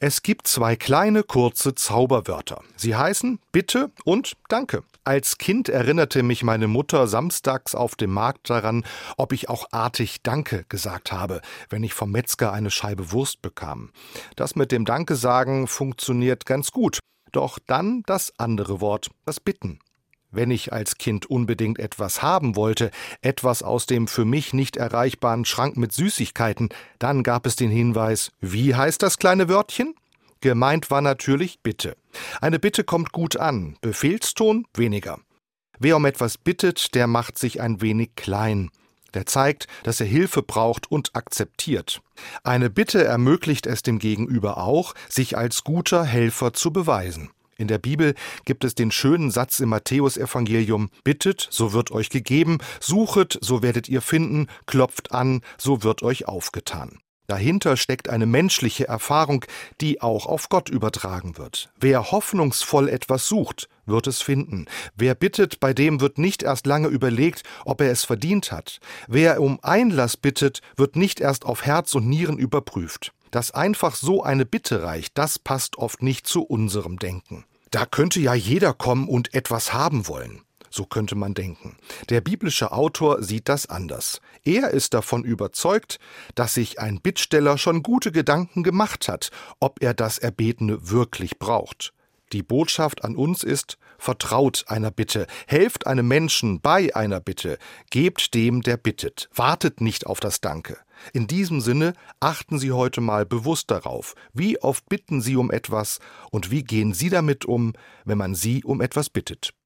Es gibt zwei kleine, kurze Zauberwörter. Sie heißen Bitte und Danke. Als Kind erinnerte mich meine Mutter samstags auf dem Markt daran, ob ich auch artig Danke gesagt habe, wenn ich vom Metzger eine Scheibe Wurst bekam. Das mit dem Danke sagen funktioniert ganz gut. Doch dann das andere Wort, das Bitten. Wenn ich als Kind unbedingt etwas haben wollte, etwas aus dem für mich nicht erreichbaren Schrank mit Süßigkeiten, dann gab es den Hinweis, wie heißt das kleine Wörtchen? Gemeint war natürlich Bitte. Eine Bitte kommt gut an, Befehlston weniger. Wer um etwas bittet, der macht sich ein wenig klein. Der zeigt, dass er Hilfe braucht und akzeptiert. Eine Bitte ermöglicht es dem Gegenüber auch, sich als guter Helfer zu beweisen. In der Bibel gibt es den schönen Satz im Matthäusevangelium: Bittet, so wird euch gegeben, suchet, so werdet ihr finden, klopft an, so wird euch aufgetan. Dahinter steckt eine menschliche Erfahrung, die auch auf Gott übertragen wird. Wer hoffnungsvoll etwas sucht, wird es finden. Wer bittet, bei dem wird nicht erst lange überlegt, ob er es verdient hat. Wer um Einlass bittet, wird nicht erst auf Herz und Nieren überprüft. Dass einfach so eine Bitte reicht, das passt oft nicht zu unserem Denken. Da könnte ja jeder kommen und etwas haben wollen. So könnte man denken. Der biblische Autor sieht das anders. Er ist davon überzeugt, dass sich ein Bittsteller schon gute Gedanken gemacht hat, ob er das Erbetene wirklich braucht. Die Botschaft an uns ist: Vertraut einer Bitte, helft einem Menschen bei einer Bitte, gebt dem, der bittet, wartet nicht auf das Danke. In diesem Sinne achten Sie heute mal bewusst darauf, wie oft bitten Sie um etwas und wie gehen Sie damit um, wenn man Sie um etwas bittet.